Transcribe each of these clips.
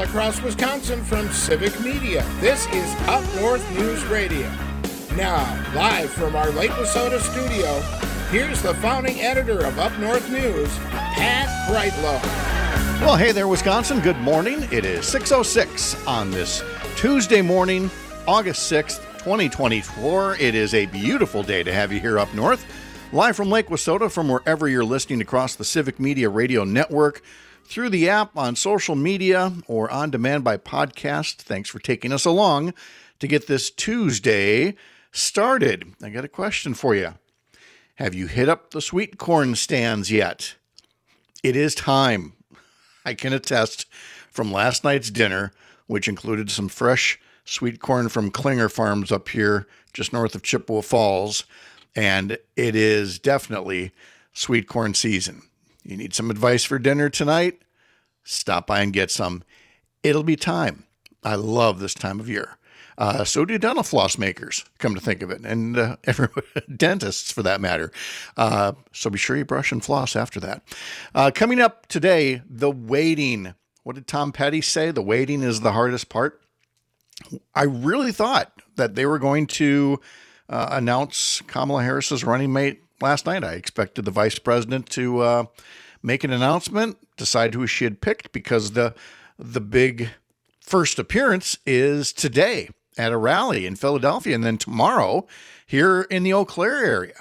La Crosse, Wisconsin from Civic Media. This is Up North News Radio. Now, live from our Lake Wissota studio, here's the founding editor of Up North News, Pat Brightlow. Well, hey there, Wisconsin. Good morning. It is 6:06 on this Tuesday morning, August 6th, 2024. It is a beautiful day to have you here up north. Live from Lake Wissota, from wherever you're listening across the Civic Media Radio Network, through the app, on social media, or on demand by podcast. Thanks for taking us along to get this Tuesday started. I got a question for you. Have you hit up the sweet corn stands yet? It is time. I can attest from last night's dinner, which included some fresh sweet corn from Klinger Farms up here just north of Chippewa Falls, and it is definitely sweet corn season. You need some advice for dinner tonight? Stop by and get some. It'll be time. I love this time of year. So do dental floss makers, come to think of it, and dentists for that matter. So be sure you brush and floss after that. Coming up today, the waiting. What did Tom Petty say? The waiting is the hardest part. I really thought that they were going to announce Kamala Harris's running mate last night. I expected the vice president to make an announcement, decide who she had picked, because the big first appearance is today at a rally in Philadelphia, and then tomorrow here in the Eau Claire area.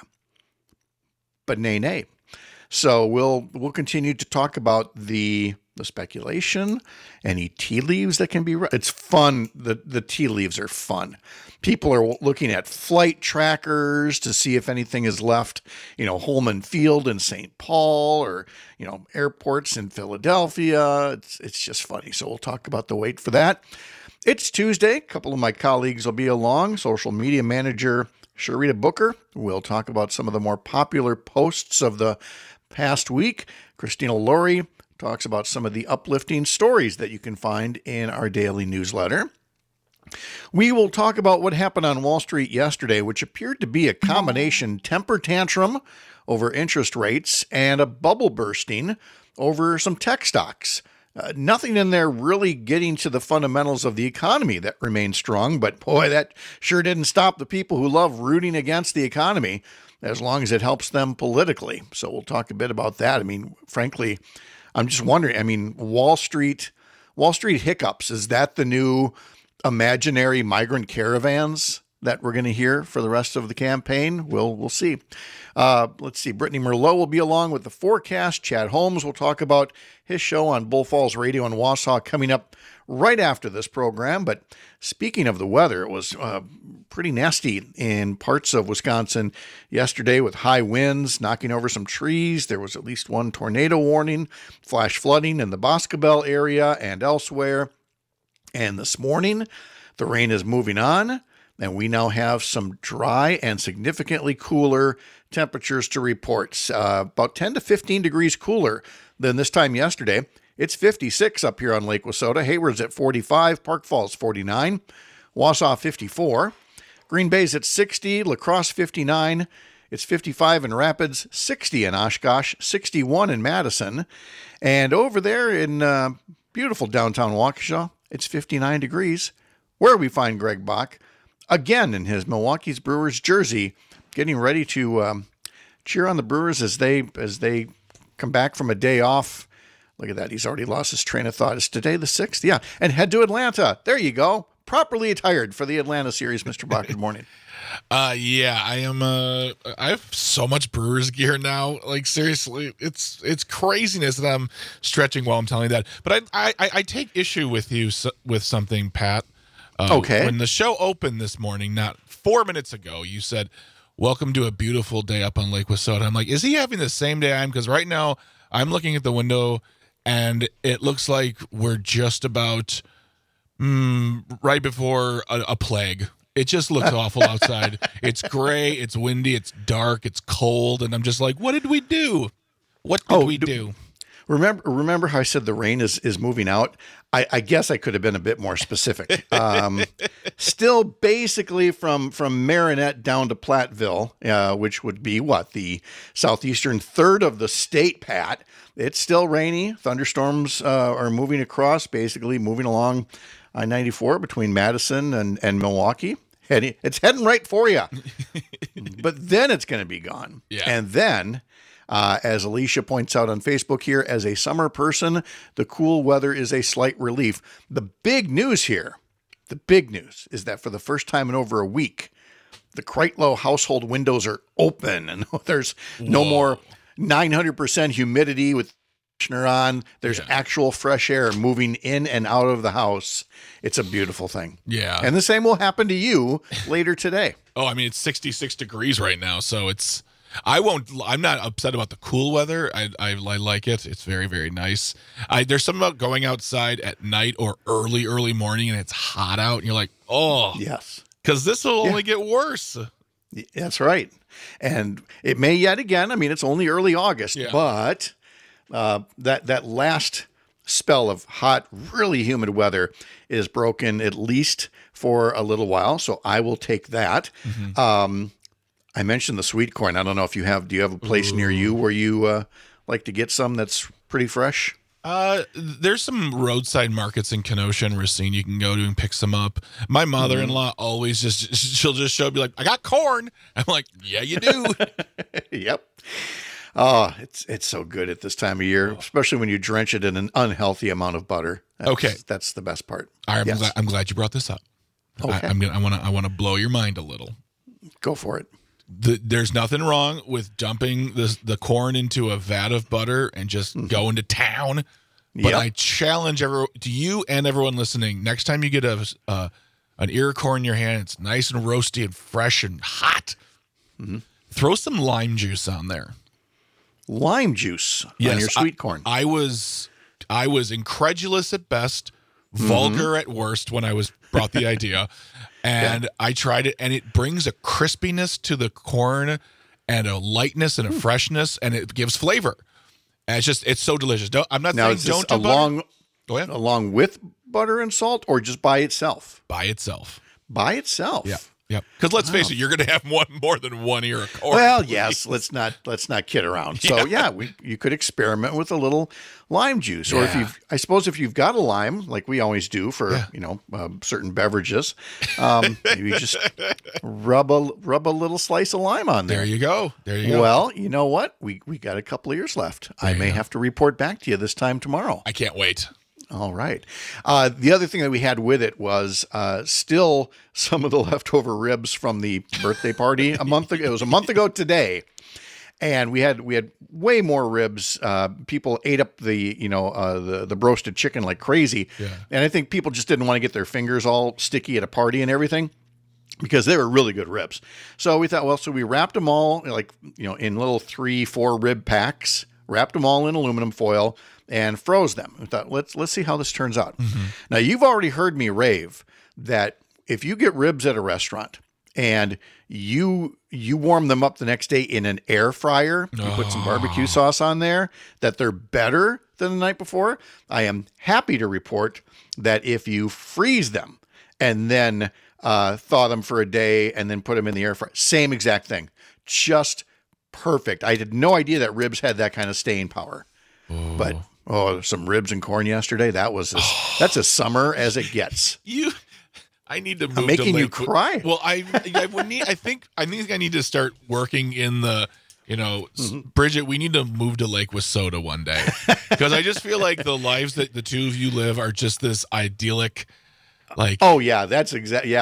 But nay. So we'll continue to talk about the speculation, any tea leaves that can be read. It's fun. The tea leaves are fun. People are looking at flight trackers to see if anything is left, Holman Field in St. Paul, or, airports in Philadelphia. It's just funny. So we'll talk about the wait for that. It's Tuesday. A couple of my colleagues will be along. Social media manager Sharita Booker. We'll talk about some of the more popular posts of the past week. Christina Laurie talks about some of the uplifting stories that you can find in our daily newsletter. We will talk about what happened on Wall Street yesterday, which appeared to be a combination temper tantrum over interest rates and a bubble bursting over some tech stocks. Nothing in there really getting to the fundamentals of the economy that remain strong, but boy, that sure didn't stop the people who love rooting against the economy as long as it helps them politically. So we'll talk a bit about that. Frankly, I'm just wondering, Wall Street hiccups, is that the new imaginary migrant caravans that we're going to hear for the rest of the campaign? We'll see. Let's see. Brittany Merlot will be along with the forecast. Chad Holmes will talk about his show on Bull Falls Radio in Wausau coming up right after this program. But speaking of the weather, it was pretty nasty in parts of Wisconsin yesterday with high winds knocking over some trees. There was at least one tornado warning, flash flooding in the Boscobel area and elsewhere. And this morning, the rain is moving on, and we now have some dry and significantly cooler temperatures to report. About 10 to 15 degrees cooler than this time yesterday. It's 56 up here on Lake Wissota. Hayward's at 45, Park Falls 49, Wausau 54, Green Bay's at 60, La Crosse 59. It's 55 in Rapids, 60 in Oshkosh, 61 in Madison. And over there in beautiful downtown Waukesha, it's 59 degrees. Where we find Greg Bach, again in his Milwaukee's Brewers jersey, getting ready to cheer on the Brewers as they come back from a day off. Look at that. He's already lost his train of thought. Is today the 6th? Yeah. And head to Atlanta. There you go. Properly attired for the Atlanta series, Mr. Bach. Good morning. Yeah, I am. I have so much Brewers gear now. Like, seriously, it's craziness that I'm stretching while I'm telling you that. But I take issue with you with something, Pat. Okay. When the show opened this morning, not 4 minutes ago, you said, "Welcome to a beautiful day up on Lake Wissota." I'm like, is he having the same day I am? Because right now I'm looking at the window and it looks like we're just about right before a plague. It just looks awful outside. It's gray, it's windy, it's dark, it's cold, and I'm just like, what did we do? What did we do? Remember how I said the rain is moving out? I guess I could have been a bit more specific. Still basically from Marinette down to Platteville, which would be the southeastern third of the state, Pat. It's still rainy. Thunderstorms are moving across, basically moving along I-94 between Madison and Milwaukee. It's heading right for you. But then it's going to be gone. Yeah. And then, as Alicia points out on Facebook here, as a summer person, the cool weather is a slight relief. The big news here, is that for the first time in over a week, the Kreitlow household windows are open and there's no more 900% humidity with conditioner on. There's actual fresh air moving in and out of the house. It's a beautiful thing. Yeah. And the same will happen to you later today. Oh, I mean, it's 66 degrees right now, so I'm not upset about the cool weather. I like it. It's very, very nice. There's something about going outside at night or early morning and it's hot out and you're like, oh. Yes. Because this will only get worse. That's right. And it may yet again. I mean, it's only early August, but that last spell of hot, really humid weather is broken at least for a little while. So I will take that. Mm-hmm. I mentioned the sweet corn. I don't know if do you have a place near you where you like to get some that's pretty fresh? There's some roadside markets in Kenosha and Racine you can go to and pick some up. My mother-in-law always she'll just show up, be like, I got corn. I'm like, yeah, you do. Yep. Oh, it's so good at this time of year, especially when you drench it in an unhealthy amount of butter. That's the best part. I'm glad you brought this up. Okay. I want to blow your mind a little. Go for it. There's nothing wrong with dumping the corn into a vat of butter and just going to town. But I challenge you and everyone listening, next time you get an ear of corn in your hand, it's nice and roasty and fresh and hot. Mm-hmm. Throw some lime juice on there. Lime juice on your sweet corn. I was incredulous at best, vulgar at worst when I was brought the idea. And I tried it, and it brings a crispiness to the corn and a lightness and a freshness, and it gives flavor. And it's so delicious. I'm not saying don't do butter. Go ahead. Along with butter and salt, or just by itself? By itself. By itself. Yeah. Yep. Because let's face it, you're going to have more than one ear of corn. Well, yes. Let's not kid around. So you could experiment with a little lime juice, or if you've got a lime, like we always do for certain beverages, maybe just rub a little slice of lime on there. There you go. Well, you know what? We got a couple of years left. I may have to report back to you this time tomorrow. I can't wait. All right. The other thing that we had with it was still some of the leftover ribs from the birthday party a month ago. It was a month ago today, and we had way more ribs. People ate up the roasted chicken like crazy, and I think people just didn't want to get their fingers all sticky at a party and everything, because they were really good ribs. So we thought, so we wrapped them all in little 3-4 rib packs, wrapped them all in aluminum foil, and froze them. We thought, let's see how this turns out. Mm-hmm. Now, you've already heard me rave that if you get ribs at a restaurant and you warm them up the next day in an air fryer, you put some barbecue sauce on there, that they're better than the night before. I am happy to report that if you freeze them and then thaw them for a day and then put them in the air fryer, same exact thing. Just perfect. I had no idea that ribs had that kind of staying power. But some ribs and corn yesterday. That's as summer as it gets. I need to move. I'm making you cry. Well, I think I need to start working in the. Bridget, we need to move to Lake Wissota one day, because I just feel like the lives that the two of you live are just this idyllic. That's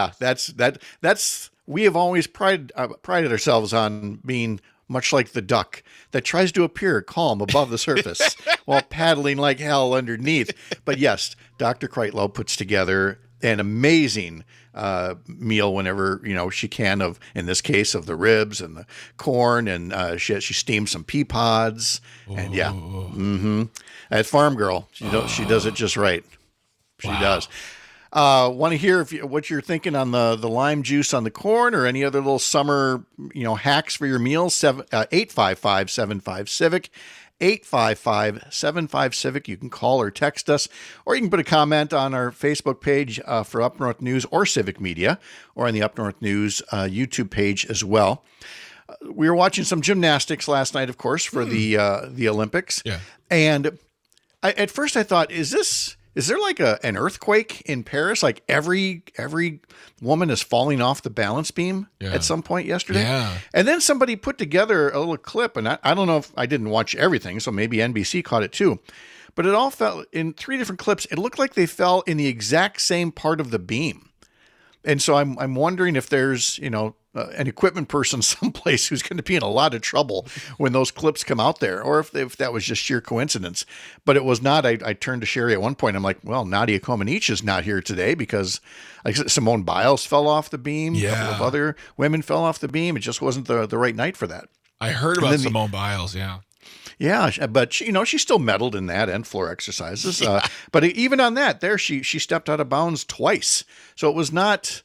we have always prided ourselves on being much like the duck that tries to appear calm above the surface while paddling like hell underneath. But yes, Dr. Kreitlow puts together an amazing meal whenever she can, in this case, of the ribs and the corn, and she steams some pea pods, and that farm girl, she does it just right. She does. Want to hear what you're thinking on the lime juice on the corn, or any other little summer hacks for your meals? 855-75-CIVIC, 855-75-CIVIC. You can call or text us, or you can put a comment on our Facebook page for Up North News or Civic Media, or on the Up North News YouTube page as well. We were watching some gymnastics last night, of course, for the Olympics. Yeah. And at first I thought, is there like an earthquake in Paris? Like every woman is falling off the balance beam at some point yesterday. Yeah. And then somebody put together a little clip, and I don't know if I didn't watch everything, so maybe NBC caught it too. But it all fell in 3 different clips. It looked like they fell in the exact same part of the beam. And so I'm wondering if there's, an equipment person someplace who's going to be in a lot of trouble when those clips come out there, or if that was just sheer coincidence. But it was not. I turned to Sherry at one point. I'm like, well, Nadia Comaneci is not here today because like Simone Biles fell off the beam. Yeah. A couple of other women fell off the beam. It just wasn't the right night for that. I heard about Simone Biles, yeah. Yeah, but she still medaled in that and floor exercises. But even on that, she stepped out of bounds twice. So it was not,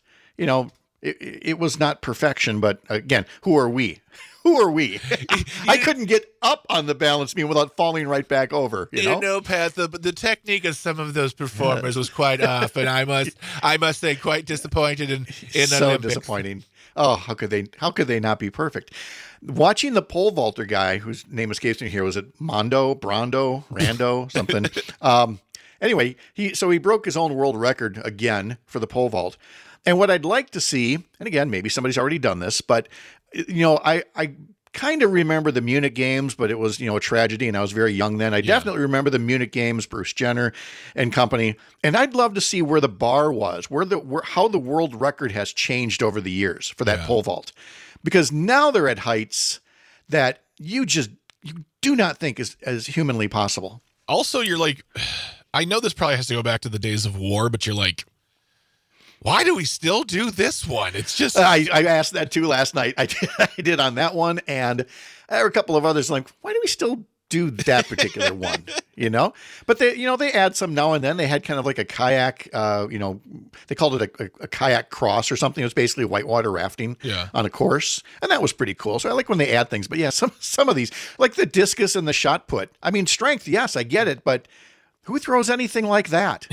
it was not perfection. But again, who are we? Who are we? I couldn't get up on the balance beam without falling right back over. You know, Pat, the technique of some of those performers was quite off, and I must say, quite disappointed in so Olympics. Disappointing. Oh, how could they not be perfect? Watching the pole vaulter guy, whose name escapes me here, was it Rando, something. Anyway, he broke his own world record again for the pole vault. And what I'd like to see, and again, maybe somebody's already done this, but I kind of remember the Munich Games, but it was, a tragedy, and I was very young then. I definitely remember the Munich Games, Bruce Jenner and company. And I'd love to see where the bar was, how the world record has changed over the years for that pole vault. Because now they're at heights that you do not think is as humanly possible. Also, you're like, I know this probably has to go back to the days of war, but you're like, why do we still do this one? It's just I asked that too last night. I did on that one, and there were a couple of others. Like, why do we still do that particular one? But they add some now and then. They had kind of like a kayak. They called it a kayak cross or something. It was basically whitewater rafting on a course, and that was pretty cool. So I like when they add things. But yeah, some of these, like the discus and the shot put. I mean, strength. Yes, I get it, but who throws anything like that?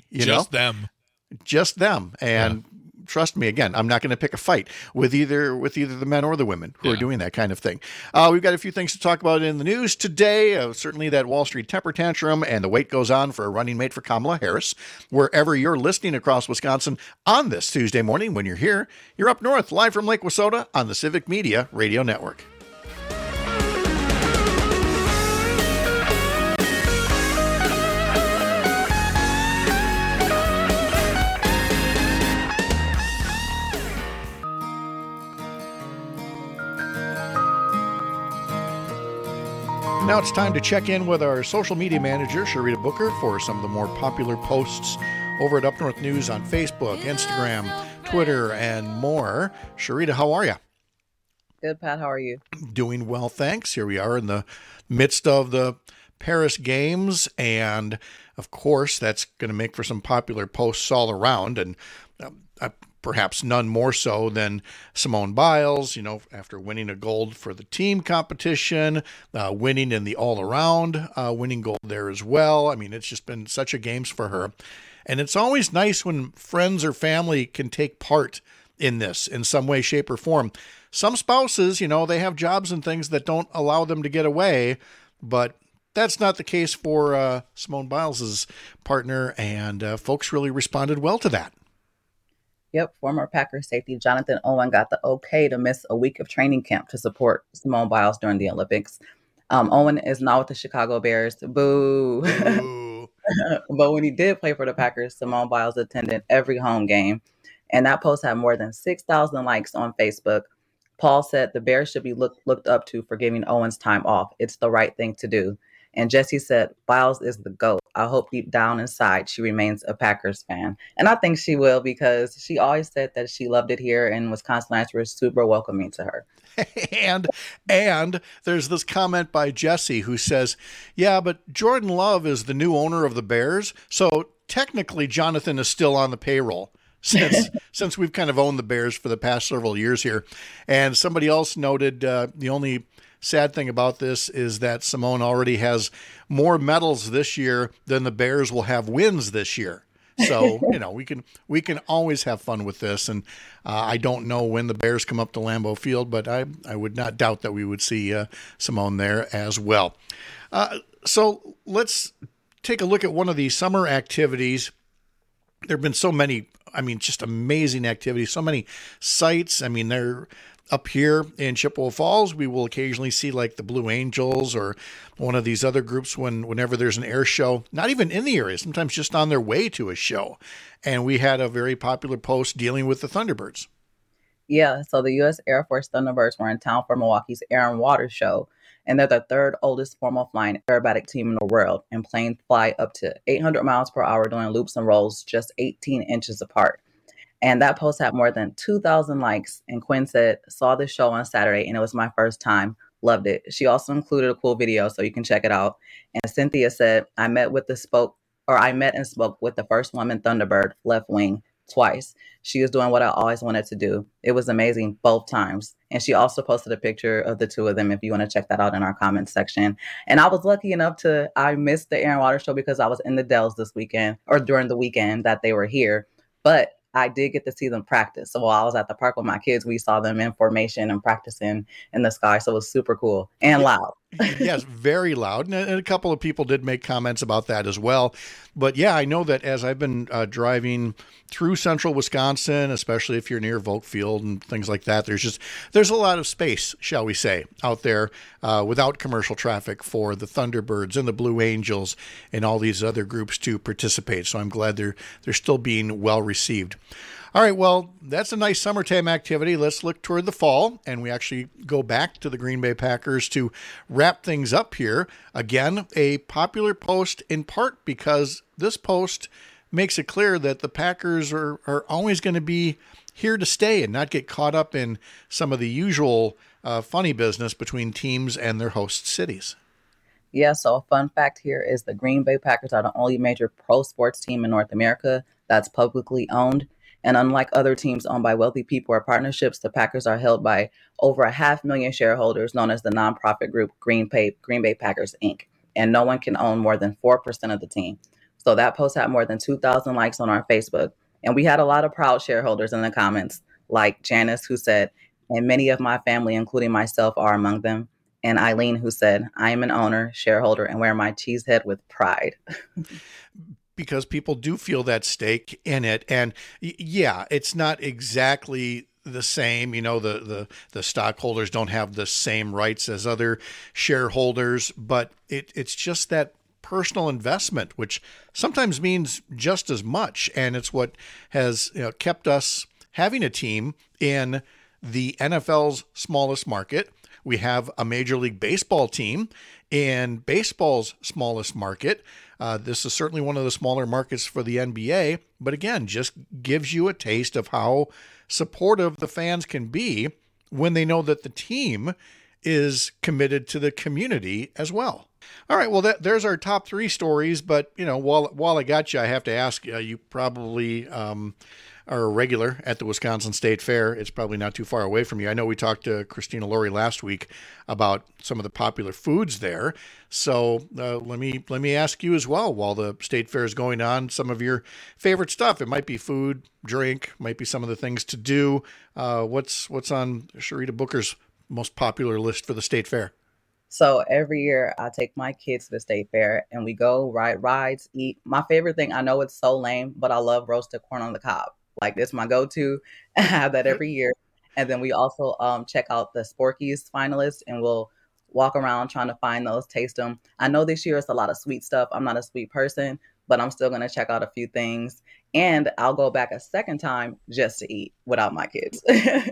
Just them. And trust me, again, I'm not going to pick a fight with either the men or the women who are doing that kind of thing. We've got a few things to talk about in the news today. Certainly that Wall Street temper tantrum, and the wait goes on for a running mate for Kamala Harris. Wherever you're listening across Wisconsin on this Tuesday morning, when you're here, you're up north, live from Lake Wissota on the Civic Media Radio Network. Now it's time to check in with our social media manager, Sharita Booker, for some of the more popular posts over at Up North News on Facebook, Instagram, Twitter, and more. Sharita, how are you? Good, Pat. How are you? Doing well, thanks. Here we are in the midst of the Paris Games, and of course, that's going to make for some popular posts all around, and perhaps none more so than Simone Biles, after winning a gold for the team competition, winning in the all-around, winning gold there as well. I mean, it's just been such a games for her. And it's always nice when friends or family can take part in this in some way, shape, or form. Some spouses, they have jobs and things that don't allow them to get away, but that's not the case for Simone Biles' partner, and folks really responded well to that. Yep, former Packers safety Jonathan Owen got the okay to miss a week of training camp to support Simone Biles during the Olympics. Owen is now with the Chicago Bears. Boo. But when he did play for the Packers, Simone Biles attended every home game. And that post had more than 6,000 likes on Facebook. Paul said the Bears should be looked up to for giving Owens time off. It's the right thing to do. And Jesse said, Biles is the GOAT. I hope deep down inside she remains a Packers fan. And I think she will, because she always said that she loved it here, and Wisconsinites were super welcoming to her. And there's this comment by Jesse who says, yeah, but Jordan Love is the new owner of the Bears, so technically Jonathan is still on the payroll. Since we've kind of owned the Bears for the past several years here. And somebody else noted the only sad thing about this is that Simone already has more medals this year than the Bears will have wins this year. So, we can always have fun with this. And I don't know when the Bears come up to Lambeau Field, but I would not doubt that we would see Simone there as well. So let's take a look at one of the summer activities. There have been so many, just amazing activities, so many sites. They're up here in Chippewa Falls. We will occasionally see like the Blue Angels or one of these other groups whenever there's an air show, not even in the area, sometimes just on their way to a show. And we had a very popular post dealing with the Thunderbirds. Yeah, so the U.S. Air Force Thunderbirds were in town for Milwaukee's Air and Water Show, and they're the third oldest formal flying aerobatic team in the world, and planes fly up to 800 miles per hour doing loops and rolls just 18 inches apart. And that post had more than 2,000 likes. And Quinn said, saw the show on Saturday and it was my first time. Loved it. She also included a cool video so you can check it out. And Cynthia said, I met and spoke with the first woman Thunderbird, left wing, twice. She was doing what I always wanted to do. It was amazing both times. And she also posted a picture of the two of them if you want to check that out in our comments section. And I was lucky enough I missed the Air and Water Show because I was in the Dells this weekend or during the weekend that they were here. But I did get to see them practice. So while I was at the park with my kids, we saw them in formation and practicing in the sky. So it was super cool and loud. Yes, very loud. And a couple of people did make comments about that as well. But yeah, I know that as I've been driving through central Wisconsin, especially if you're near Volk Field and things like that, there's a lot of space, shall we say, out there without commercial traffic for the Thunderbirds and the Blue Angels and all these other groups to participate. So I'm glad they're still being well received. All right, well, that's a nice summertime activity. Let's look toward the fall, and we actually go back to the Green Bay Packers to wrap things up here. Again, a popular post in part because this post makes it clear that the Packers are always going to be here to stay and not get caught up in some of the usual funny business between teams and their host cities. Yeah, so a fun fact here is the Green Bay Packers are the only major pro sports team in North America that's publicly owned. And unlike other teams owned by wealthy people or partnerships, the Packers are held by over 500,000 shareholders known as the nonprofit group Green Bay Packers, Inc. And no one can own more than 4% of the team. So that post had more than 2,000 likes on our Facebook. And we had a lot of proud shareholders in the comments, like Janice, who said, and many of my family, including myself, are among them. And Eileen, who said, I am an owner, shareholder, and wear my cheese head with pride. Because people do feel that stake in it. And yeah, it's not exactly the same. The stockholders don't have the same rights as other shareholders, but it's just that personal investment, which sometimes means just as much. And it's what has kept us having a team in the NFL's smallest market. We have a Major League Baseball team in baseball's smallest market. This is certainly one of the smaller markets for the NBA, but again, just gives you a taste of how supportive the fans can be when they know that the team is committed to the community as well. All right, well, there's our top three stories, but while I got you, I have to ask you probably are a regular at the Wisconsin State Fair. It's probably not too far away from you. I know we talked to Christina Laurie last week about some of the popular foods there. So let me ask you as well, while the State Fair is going on, some of your favorite stuff. It might be food, drink, might be some of the things to do. What's on Sharita Booker's most popular list for the State Fair? So every year I take my kids to the State Fair and we go ride rides, eat. My favorite thing, I know it's so lame, but I love roasted corn on the cob. Like, it's my go-to. I have that every year. And then we also check out the Sporky's finalists, and we'll walk around trying to find those, taste them. I know this year it's a lot of sweet stuff. I'm not a sweet person, but I'm still going to check out a few things. And I'll go back a second time just to eat without my kids.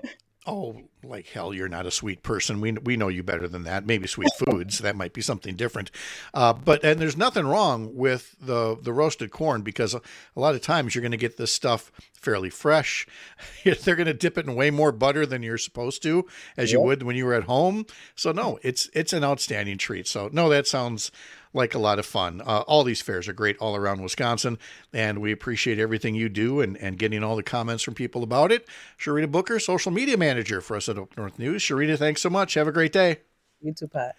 Oh, like hell, you're not a sweet person. We know you better than that. Maybe sweet foods. That might be something different. But there's nothing wrong with the roasted corn, because a lot of times you're going to get this stuff fairly fresh. They're going to dip it in way more butter than you're supposed to, as you would when you were at home. So no, it's an outstanding treat. So no, that sounds like a lot of fun. All these fairs are great all around Wisconsin, and we appreciate everything you do and getting all the comments from people about it. Sharita Booker, social media manager for us at Up North News. Sharita, thanks so much. Have a great day. You too, Pat.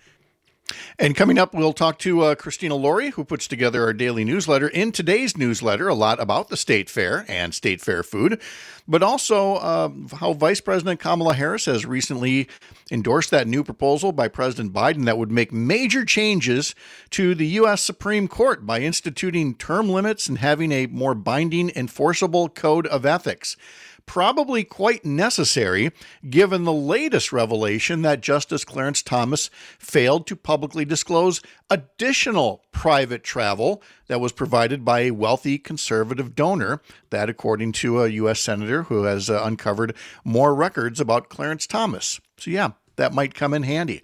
And coming up, we'll talk to Christina Laurie, who puts together our daily newsletter. In today's newsletter, a lot about the State Fair and State Fair food, but also how Vice President Kamala Harris has recently endorsed that new proposal by President Biden that would make major changes to the U.S. Supreme Court by instituting term limits and having a more binding, enforceable code of ethics. Probably quite necessary, given the latest revelation that Justice Clarence Thomas failed to publicly disclose additional private travel that was provided by a wealthy conservative donor. That, according to a U.S. Senator who has uncovered more records about Clarence Thomas. So, yeah, that might come in handy.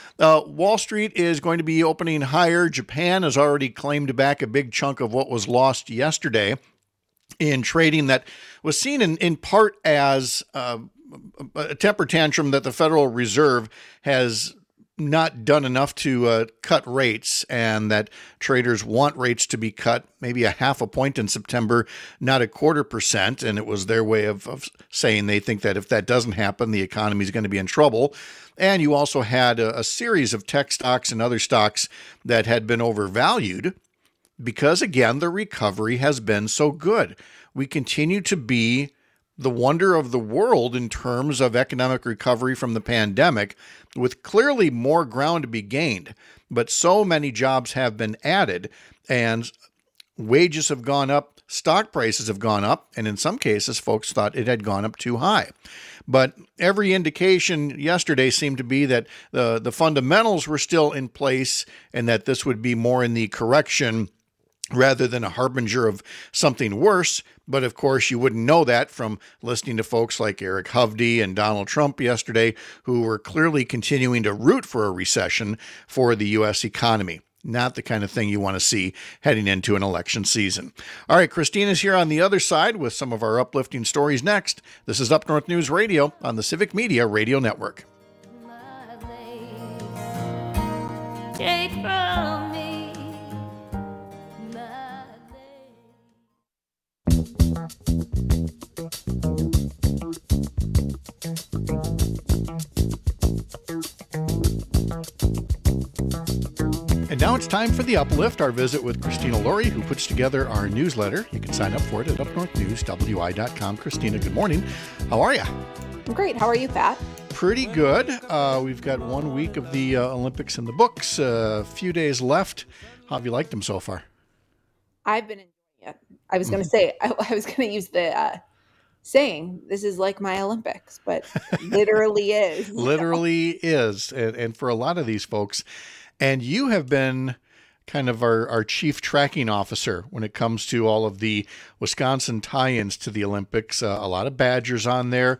Wall Street is going to be opening higher. Japan has already claimed back a big chunk of what was lost yesterday in trading that was seen in part as a temper tantrum that the Federal Reserve has not done enough to cut rates, and that traders want rates to be cut maybe a half a point in September, not 0.25%. And it was their way of saying they think that if that doesn't happen, the economy is going to be in trouble. And you also had a series of tech stocks and other stocks that had been overvalued, because, again, the recovery has been so good. We continue to be the wonder of the world in terms of economic recovery from the pandemic, with clearly more ground to be gained. But so many jobs have been added, and wages have gone up, stock prices have gone up, and in some cases, folks thought it had gone up too high. But every indication yesterday seemed to be that the fundamentals were still in place, and that this would be more in the correction rather than a harbinger of something worse. But of course, you wouldn't know that from listening to folks like Eric Hovde and Donald Trump yesterday, who were clearly continuing to root for a recession for the U.S. economy. Not the kind of thing you want to see heading into an election season. All right, Christina's here on the other side with some of our uplifting stories next. This is Up North News Radio on the Civic Media Radio Network. Take from me. And now it's time for The Uplift, our visit with Christina Laurie, who puts together our newsletter. You can sign up for it at upnorthnewswi.com. Christina, good morning. How are you? Great. How are you, Pat? Pretty good. We've got 1 week of the Olympics in the books, a few days left. How have you liked them so far? I've been enjoying it. I was going to say, I was going to use the saying, this is like my Olympics, but literally is. Literally is. And for a lot of these folks, and you have been kind of our chief tracking officer when it comes to all of the Wisconsin tie-ins to the Olympics. A lot of Badgers on there.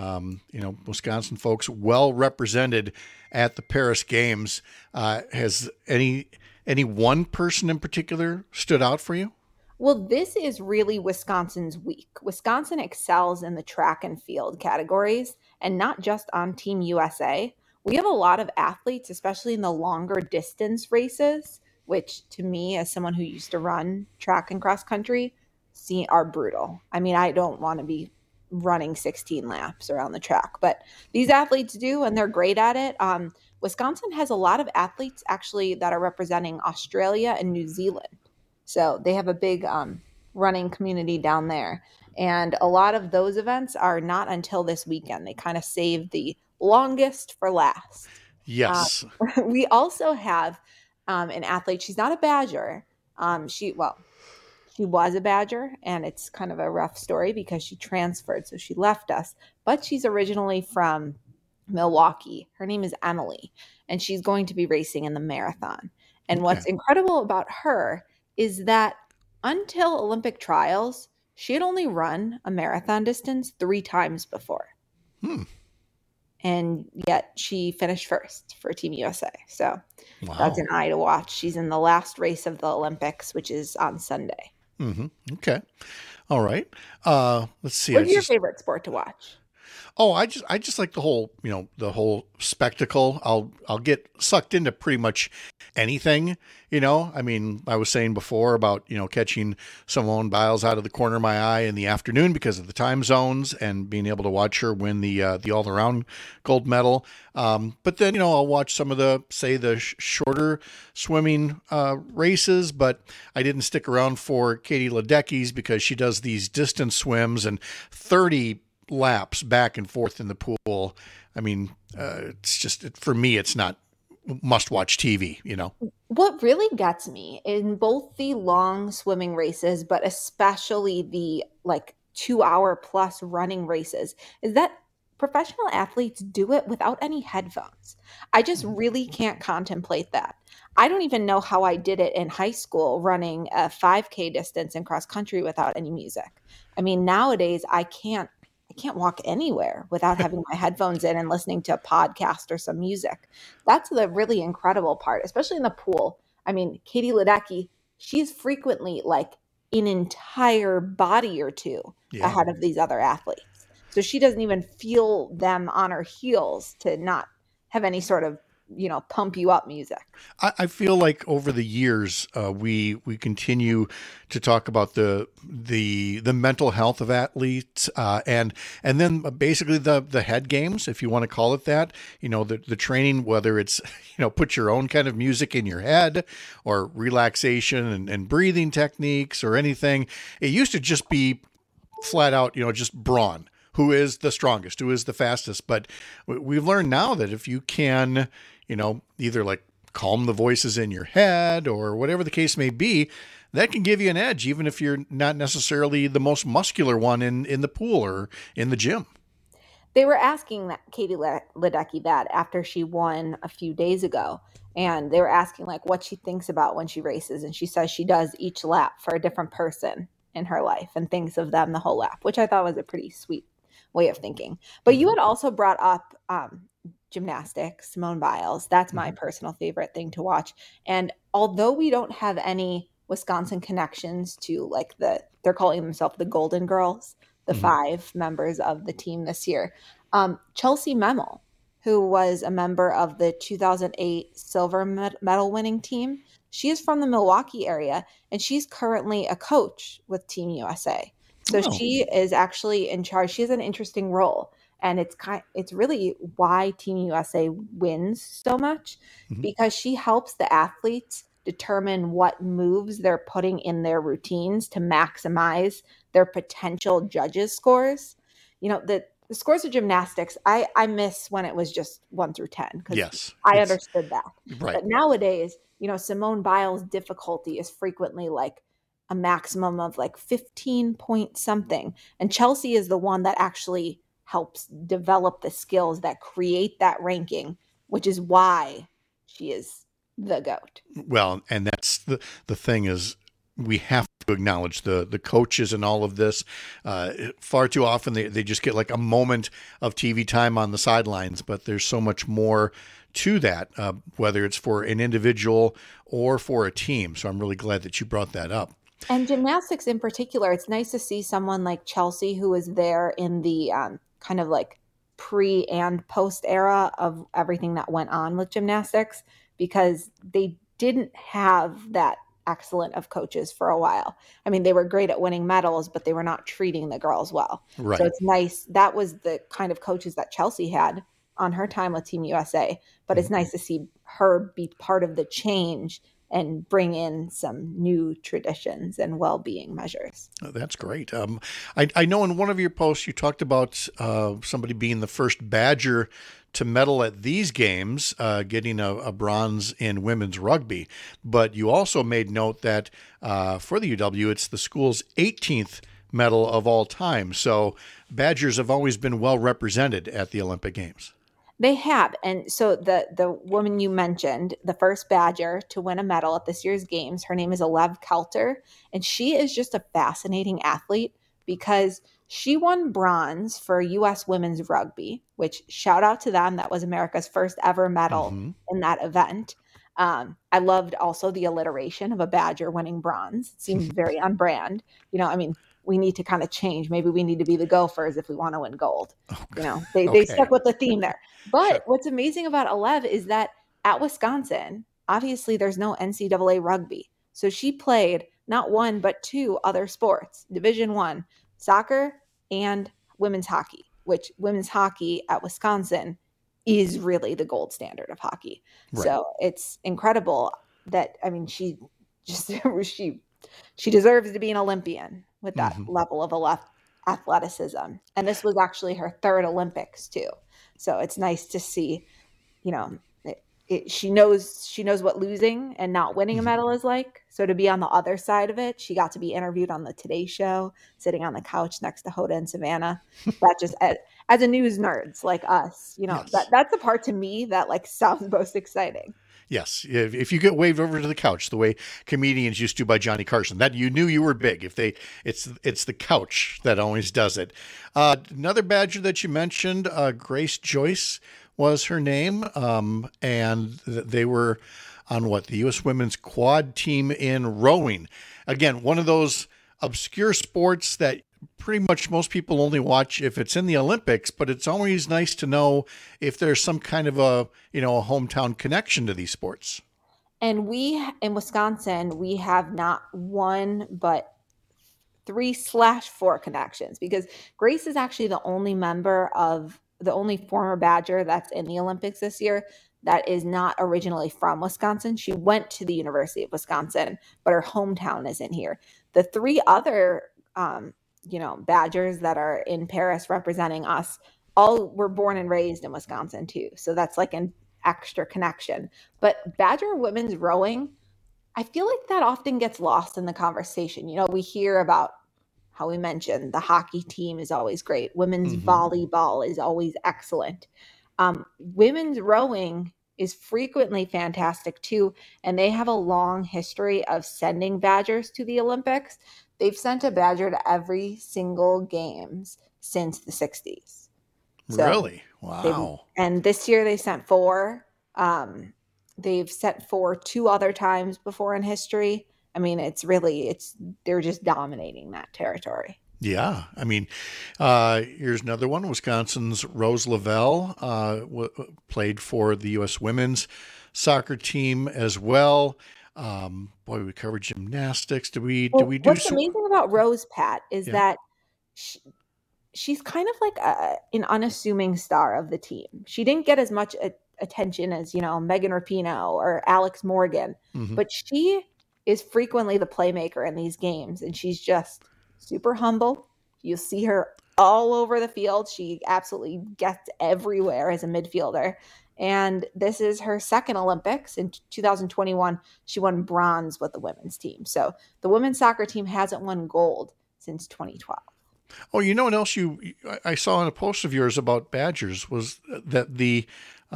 Wisconsin folks well represented at the Paris Games. Has any one person in particular stood out for you? Well, this is really Wisconsin's week. Wisconsin excels in the track and field categories, and not just on Team USA. We have a lot of athletes, especially in the longer distance races, which to me, as someone who used to run track and cross country, are brutal. I mean, I don't want to be running 16 laps around the track, but these athletes do, and they're great at it. Wisconsin has a lot of athletes actually that are representing Australia and New Zealand. So they have a big running community down there. And a lot of those events are not until this weekend. They kind of save the longest for last. Yes. We also have an athlete. She's not a Badger. She was a Badger, and it's kind of a rough story because she transferred. So she left us. But she's originally from Milwaukee. Her name is Emily, and she's going to be racing in the marathon. And what's incredible about her is that until Olympic trials, she had only run a marathon distance 3 times before. And yet she finished first for Team USA. So that's an eye to watch. She's in the last race of the Olympics, which is on Sunday. Mm-hmm. Okay. All right. Let's see. What's your favorite sport to watch? Oh, I just like the whole, the whole spectacle. I'll get sucked into pretty much anything, I mean, I was saying before about, catching Simone Biles out of the corner of my eye in the afternoon because of the time zones and being able to watch her win the all-around gold medal. But then, I'll watch some of the shorter swimming races, but I didn't stick around for Katie Ledecky's because she does these distance swims and 30 laps back and forth in the pool. I mean, it's just, for me, it's not must watch TV, What really gets me in both the long swimming races, but especially the like 2 hour plus running races, is that professional athletes do it without any headphones. I just really can't contemplate that. I don't even know how I did it in high school running a 5K distance in cross country without any music. I mean, nowadays I can't walk anywhere without having my headphones in and listening to a podcast or some music. That's the really incredible part, especially in the pool. I mean, Katie Ledecky, she's frequently like an entire body or two Yeah. ahead of these other athletes. So she doesn't even feel them on her heels to not have any sort of, pump you up music. I feel like over the years, we continue to talk about the mental health of athletes, and then basically the head games, if you want to call it that. The training, whether it's put your own kind of music in your head or relaxation and breathing techniques or anything. It used to just be flat out, just brawn. Who is the strongest? Who is the fastest? But we've learned now that if you can, either like calm the voices in your head or whatever the case may be, that can give you an edge, even if you're not necessarily the most muscular one in the pool or in the gym. They were asking that Katie Ledecky that after she won a few days ago, and they were asking like what she thinks about when she races, and she says she does each lap for a different person in her life and thinks of them the whole lap, which I thought was a pretty sweet way of thinking. But you had also brought up gymnastics, Simone Biles. That's my personal favorite thing to watch. And although we don't have any Wisconsin connections to like they're calling themselves the Golden Girls, the 5 members of the team this year, Chelsea Memel, who was a member of the 2008 silver medal winning team, she is from the Milwaukee area, and she's currently a coach with Team USA. So she is actually in charge. She has an interesting role, and it's really why Team USA wins so much, because she helps the athletes determine what moves they're putting in their routines to maximize their potential judges' scores. The scores of gymnastics, I miss when it was just 1 through 10 because Yes, I understood that. right. But nowadays, Simone Biles' difficulty is frequently like a maximum of like 15 point something. And Chelsea is the one that actually helps develop the skills that create that ranking, which is why she is the GOAT. Well, and that's the thing is we have to acknowledge the coaches and all of this. Far too often they just get like a moment of TV time on the sidelines, but there's so much more to that, whether it's for an individual or for a team. So I'm really glad that you brought that up. And gymnastics in particular, it's nice to see someone like Chelsea who was there in the kind of like pre and post era of everything that went on with gymnastics, because they didn't have that excellent of coaches for a while. I mean, they were great at winning medals, but they were not treating the girls well. Right. So it's nice. That was the kind of coaches that Chelsea had on her time with Team USA. But it's nice to see her be part of the change and bring in some new traditions and well-being measures. Oh, that's great. I know in one of your posts you talked about somebody being the first Badger to medal at these games, getting a bronze in women's rugby. But you also made note that for the UW, it's the school's 18th medal of all time. So Badgers have always been well represented at the Olympic Games. They have. And so the woman you mentioned, the first Badger to win a medal at this year's games, her name is Alev Kelter. And she is just a fascinating athlete because she won bronze for U.S. women's rugby, which shout out to them. That was America's first ever medal in that event. I loved also the alliteration of a Badger winning bronze. It seems very on brand. I mean, we need to kind of change. Maybe we need to be the Gophers if we want to win gold. They Okay. stuck with the theme there. But Sure. what's amazing about Alev is that at Wisconsin, obviously there's no NCAA rugby. So she played not one, but two other sports, Division I, soccer and women's hockey, which women's hockey at Wisconsin is really the gold standard of hockey. Right. So it's incredible that, I mean, she just, she deserves to be an Olympian with that level of athleticism. And this was actually her third Olympics too. So it's nice to see, you know, she knows what losing and not winning a medal is like. So to be on the other side of it, she got to be interviewed on the Today Show, sitting on the couch next to Hoda and Savannah. That just, as a news nerds like us, you know, Yes. that's the part to me that like sounds most exciting. Yes, if you get waved over to the couch the way comedians used to by Johnny Carson, that you knew you were big. It's the couch that always does it. Another Badger that you mentioned, Grace Joyce was her name, and they were on the U.S. Women's Quad team in rowing. Again, one of those obscure sports that pretty much most people only watch if it's in the Olympics, but it's always nice to know if there's some kind of a hometown connection to these sports. And we, in Wisconsin, we have not one, but 3/4 connections, because Grace is actually the only former Badger that's in the Olympics this year that is not originally from Wisconsin. She went to the University of Wisconsin, but her hometown isn't here. The three other, Badgers that are in Paris representing us all were born and raised in Wisconsin too. So that's like an extra connection. But Badger women's rowing, I feel like that often gets lost in the conversation. You know, we hear about how we mentioned the hockey team is always great. Women's volleyball is always excellent. Women's rowing is frequently fantastic too. And they have a long history of sending Badgers to the Olympics. They've sent a Badger to every single games since the 60s. So really? Wow. And this year they sent 4. They've sent 4 2 other times before in history. I mean, they're just dominating that territory. Yeah. I mean, here's another one. Wisconsin's Rose Lavelle played for the U.S. women's soccer team as well. We covered gymnastics. What's amazing about Rose, Pat, is that she's kind of like an unassuming star of the team. She didn't get as much attention as, Megan Rapinoe or Alex Morgan, but she is frequently the playmaker in these games, and she's just super humble. You'll see her all over the field. She absolutely gets everywhere as a midfielder. And this is her second Olympics. In 2021, she won bronze with the women's team. So the women's soccer team hasn't won gold since 2012. Oh, you know what else I saw in a post of yours about Badgers was that the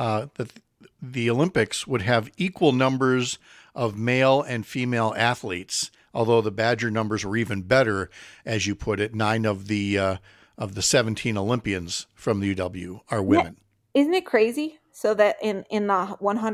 Olympics would have equal numbers of male and female athletes, although the Badger numbers were even better, as you put it. 9 of the 17 Olympians from the UW are women. Yeah. Isn't it crazy? So that in the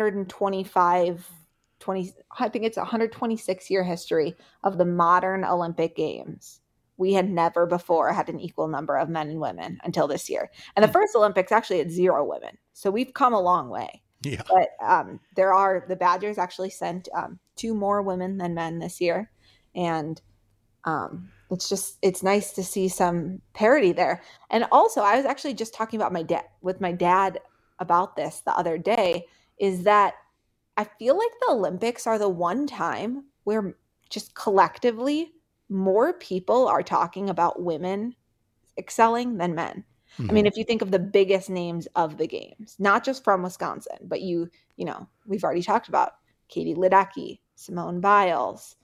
126 year history of the modern Olympic Games, we had never before had an equal number of men and women until this year. And the first Olympics actually had 0 women. So we've come a long way. Yeah. But the Badgers actually sent 2 more women than men this year. And it's nice to see some parity there. And also, I was actually just talking about my dad about this the other day, is that I feel like the Olympics are the one time where just collectively more people are talking about women excelling than men. I mean, if you think of the biggest names of the games, not just from Wisconsin, but we've already talked about Katie Ledecky, Simone Biles,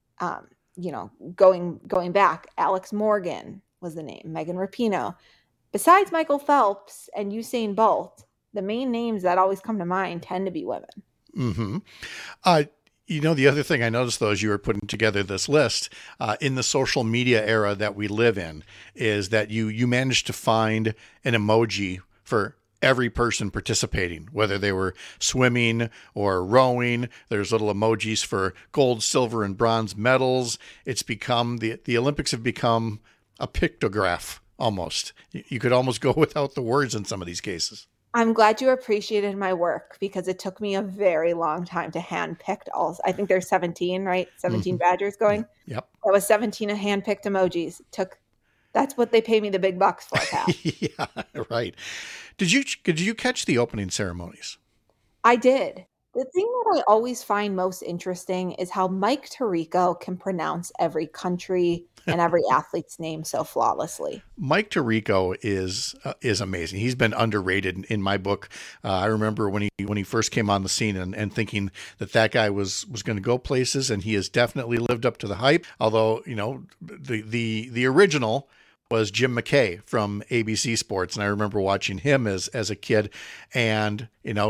going back, Alex Morgan was the name, Megan Rapinoe. Besides Michael Phelps and Usain Bolt, the main names that always come to mind tend to be women. Mm-hmm. The other thing I noticed, though, as you were putting together this list, in the social media era that we live in, is that you managed to find an emoji for every person participating, whether they were swimming or rowing. There's little emojis for gold, silver, and bronze medals. It's become, the Olympics have become a pictograph almost. You could almost go without the words in some of these cases. I'm glad you appreciated my work because it took me a very long time to handpick all. I think there's 17, right? 17 badgers going. Yep. That was 17 handpicked emojis. That's what they pay me the big bucks for, pal. Yeah, right. Did you catch the opening ceremonies? I did. The thing that I always find most interesting is how Mike Tirico can pronounce every country and every athlete's name so flawlessly. Mike Tirico is amazing. He's been underrated in my book. I remember when he first came on the scene and thinking that guy was going to go places, and he has definitely lived up to the hype. Although, the original was Jim McKay from ABC Sports, and I remember watching him as a kid. And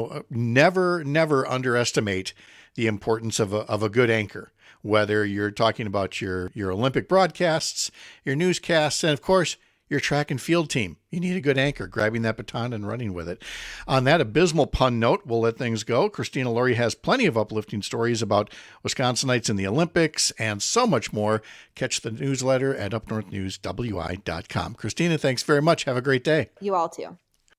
never underestimate the importance of a good anchor. Whether you're talking about your Olympic broadcasts, your newscasts, and of course, your track and field team. You need a good anchor grabbing that baton and running with it. On that abysmal pun note, we'll let things go. Christina Laurie has plenty of uplifting stories about Wisconsinites in the Olympics and so much more. Catch the newsletter at upnorthnewswi.com. Christina, thanks very much. Have a great day. You all too.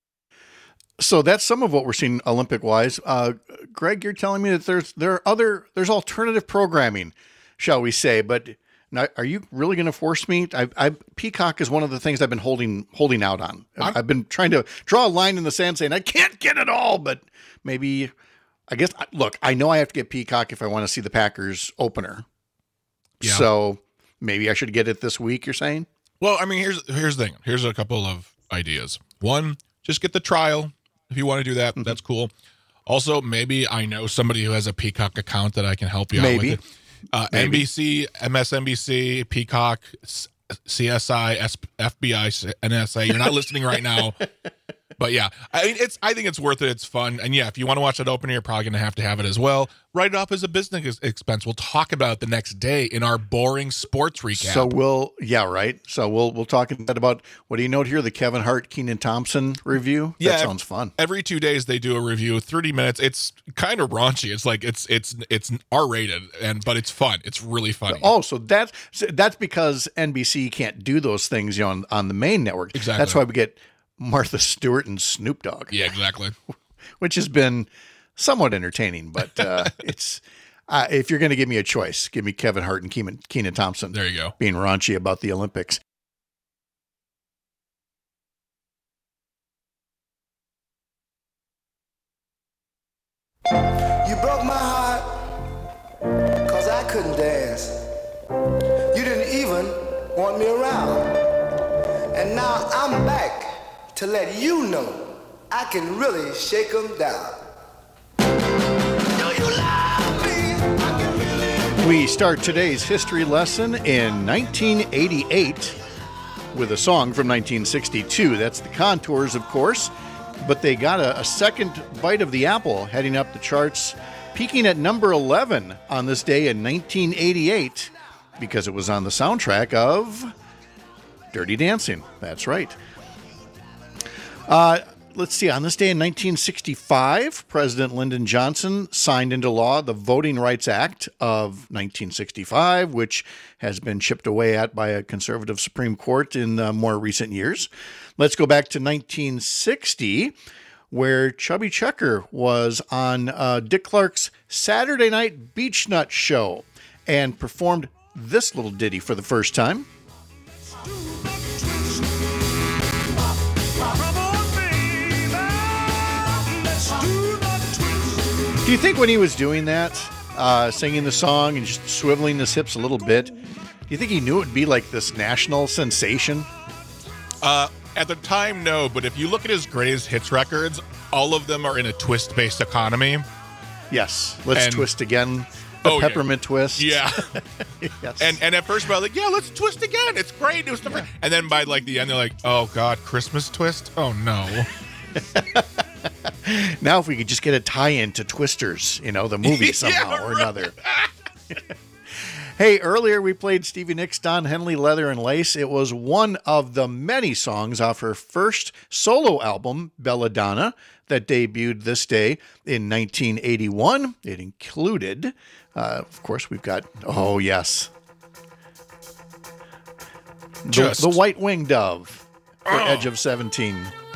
So that's some of what we're seeing Olympic-wise. Greg, you're telling me that there's alternative programming, shall we say? But now, are you really going to force me? Peacock is one of the things I've been holding out on. I've been trying to draw a line in the sand, saying I can't get it all, but maybe. I guess. Look, I know I have to get Peacock if I want to see the Packers opener. Yeah. So maybe I should get it this week. You're saying? Well, I mean, here's the thing. Here's a couple of ideas. One, just get the trial. If you want to do that, that's cool. Also, maybe I know somebody who has a Peacock account that I can help you out with it. NBC, MSNBC, Peacock, CSI, FBI, NSA. You're not listening right now. But yeah, I think it's worth it. It's fun. And yeah, if you want to watch that opener, you're probably going to have it as well. Write it off as a business expense. We'll talk about it the next day in our boring sports recap. So we'll talk about, what do you note here? The Kevin Hart, Kenan Thompson review. That sounds fun. Every 2 days they do a review, 30 minutes. It's kind of raunchy. It's like, it's R-rated but it's fun. It's really funny. Oh, so that's because NBC can't do those things, on the main network. Exactly. That's why we get Martha Stewart and Snoop Dogg. Yeah, exactly. Which has been somewhat entertaining, but it's if you're going to give me a choice, give me Kevin Hart and Kenan Thompson. There you go. Being raunchy about the Olympics. You broke my heart because I couldn't dance. You didn't even want me around. And now I'm back to let you know I can really shake them down. Do you love me? We start today's history lesson in 1988 with a song from 1962. That's the Contours, of course, but they got a second bite of the apple heading up the charts, peaking at number 11 on this day in 1988 because it was on the soundtrack of Dirty Dancing. That's right. Let's see. On this day in 1965, President Lyndon Johnson signed into law the Voting Rights Act of 1965, which has been chipped away at by a conservative Supreme Court in more recent years. Let's go back to 1960, where Chubby Checker was on Dick Clark's Saturday Night Beach Nut Show and performed this little ditty for the first time. Do you think when he was doing that, singing the song and just swiveling his hips a little bit, do you think he knew it would be like this national sensation? At the time, no. But if you look at his greatest hits records, all of them are in a twist-based economy. Yes. Let's twist again. The peppermint twist. Yeah. Yes. And at first, like, yeah, let's twist again. It's great. It was different. Yeah. And then by like the end, they're like, oh God, Christmas twist? Oh no. Now if we could just get a tie-in to Twisters, the movie somehow or another. Hey, earlier we played Stevie Nicks' Don Henley, Leather and Lace. It was one of the many songs off her first solo album, Belladonna, that debuted this day in 1981. It included, of course, we've got, oh yes, the White Winged Dove for Edge of 17.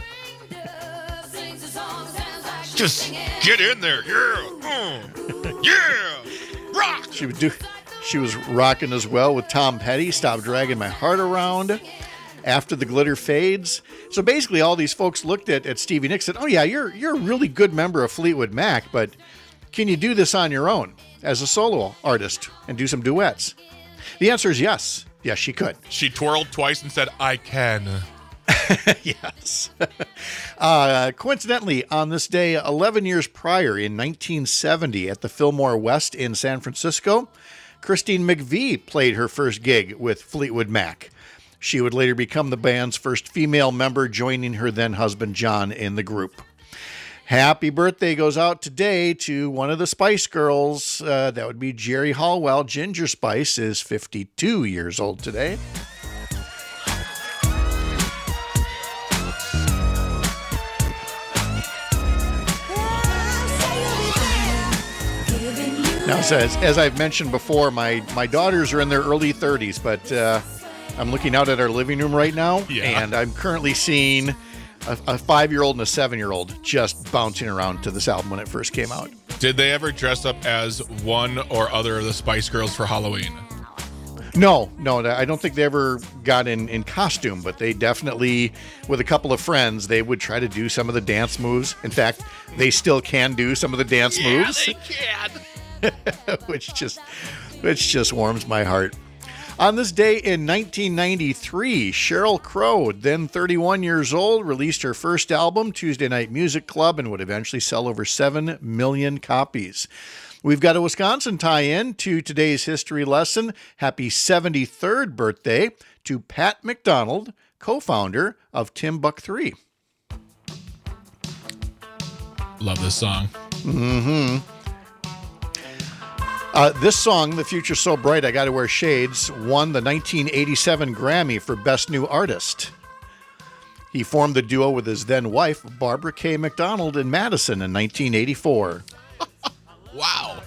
Just get in there. Yeah. Yeah. Rock. She was rocking as well with Tom Petty, Stop Dragging My Heart Around, After the Glitter Fades. So basically all these folks looked at Stevie Nicks and said, oh yeah, you're a really good member of Fleetwood Mac, but can you do this on your own as a solo artist and do some duets? The answer is yes. Yes, she could. She twirled twice and said, I can. Yes. Coincidentally, on this day, 11 years prior, in 1970, at the Fillmore West in San Francisco, Christine McVie played her first gig with Fleetwood Mac. She would later become the band's first female member, joining her then husband John in the group. Happy birthday goes out today to one of the Spice Girls. That would be Jerry Halliwell. Ginger Spice is 52 years old today. Now, as I've mentioned before, my daughters are in their early 30s, but I'm looking out at our living room right now, and I'm currently seeing a 5-year-old and a 7-year-old just bouncing around to this album when it first came out. Did they ever dress up as one or other of the Spice Girls for Halloween? No, I don't think they ever got in costume, but they definitely, with a couple of friends, they would try to do some of the dance moves. In fact, they still can do some of the dance moves. Yeah, they can. which just warms my heart. On this day in 1993, Sheryl Crow, then 31 years old, released her first album, Tuesday Night Music Club, and would eventually sell over 7 million copies. We've got a Wisconsin tie-in to today's history lesson. Happy 73rd birthday to Pat McDonald, co-founder of Timbuk 3. Love this song. Mm-hmm. This song, The Future's So Bright, I Gotta Wear Shades, won the 1987 Grammy for Best New Artist. He formed the duo with his then wife, Barbara K. McDonald, in Madison in 1984. Wow.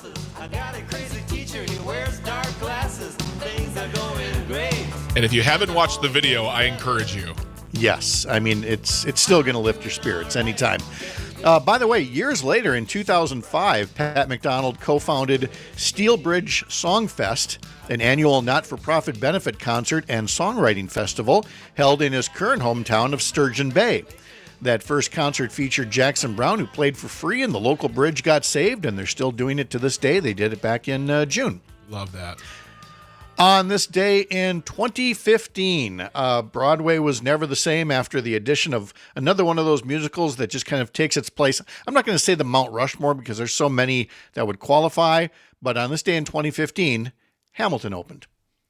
And if you haven't watched the video, I encourage you. Yes, I mean, it's still going to lift your spirits anytime. By the way, years later, in 2005, Pat McDonald co-founded Steelbridge Songfest, an annual not-for-profit benefit concert and songwriting festival held in his current hometown of Sturgeon Bay. That first concert featured Jackson Browne, who played for free, and the local bridge got saved, and they're still doing it to this day. They did it back in June. Love that. On this day in 2015, Broadway was never the same after the addition of another one of those musicals that just kind of takes its place. I'm not going to say the Mount Rushmore because there's so many that would qualify, but on this day in 2015, Hamilton opened.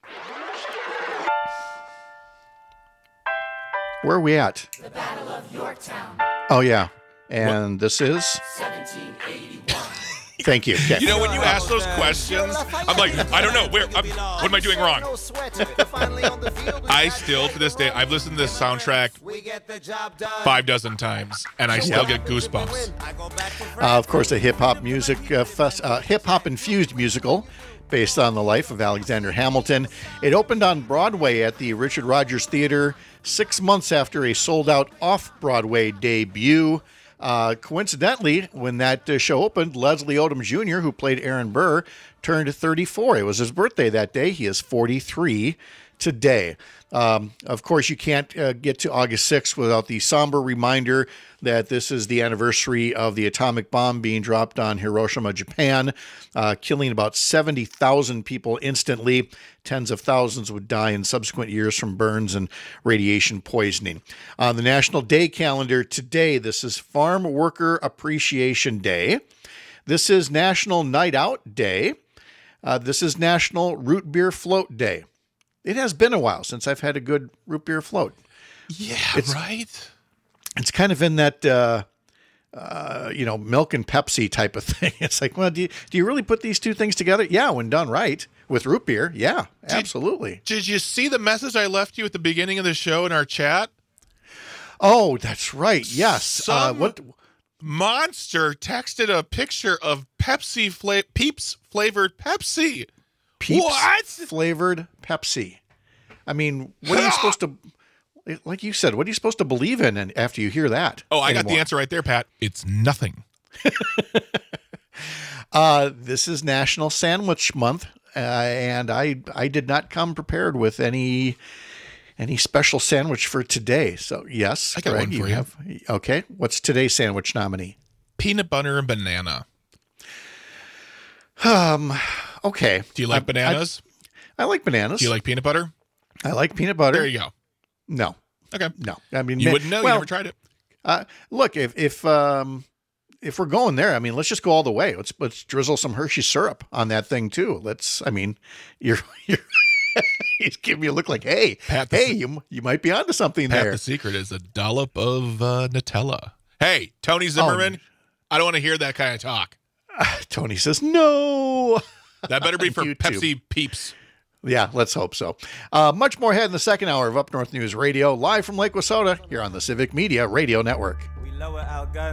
Where are we at? The Battle of Yorktown. Oh, yeah. And this is? 1781. Thank you. Okay. You know, when you ask those questions, I'm like, I don't know. What am I doing wrong? I still, to this day, I've listened to this soundtrack 6 times, and I still get goosebumps. Of course, a hip-hop infused musical based on the life of Alexander Hamilton. It opened on Broadway at the Richard Rodgers Theater 6 months after a sold-out off-Broadway debut. Coincidentally, when that show opened, Leslie Odom Jr., who played Aaron Burr, turned 34. It was his birthday that day. He is 43 today. Of course, you can't get to August 6th without the somber reminder that this is the anniversary of the atomic bomb being dropped on Hiroshima, Japan, killing about 70,000 people instantly. Tens of thousands would die in subsequent years from burns and radiation poisoning. On the National Day calendar today, this is Farm Worker Appreciation Day. This is National Night Out Day. This is National Root Beer Float Day. It has been a while since I've had a good root beer float. Yeah, right? It's kind of in that, milk and Pepsi type of thing. It's like, well, do you really put these two things together? Yeah, when done right. with root beer. Yeah, absolutely. Did you see the message I left you at the beginning of the show in our chat? Oh, that's right. Yes. Some monster texted a picture of Peeps flavored Pepsi. Peeps What? flavored Pepsi. I mean, what are you supposed to, like you said, what are you supposed to believe in and after you hear that? Oh, I got anymore? the answer right there, Pat. It's nothing. This is National Sandwich Month, and I did not come prepared with any special sandwich for today. So yes, I got Greg, one for you. have, okay, what's today's sandwich nominee? Peanut butter and banana. Okay. Do you like bananas? I like bananas. Do you like peanut butter? I like peanut butter. There you go. No. Okay. No. I mean, You wouldn't know. You well, never tried it. Look, if we're going there, I mean, let's just go all the way. Let's drizzle some Hershey syrup on that thing too. You're he's giving me a look like, hey, Pat, you might be onto something Pat, there. the secret is a dollop of Nutella. Hey, Tony Zimmerman, I don't want to hear that kind of talk. Tony says no. That better be for YouTube. Pepsi Peeps. Yeah, let's hope so. Much more ahead in the second hour of Up North News Radio, live from Lake Wissota, here on the Civic Media Radio Network. We lower our guns.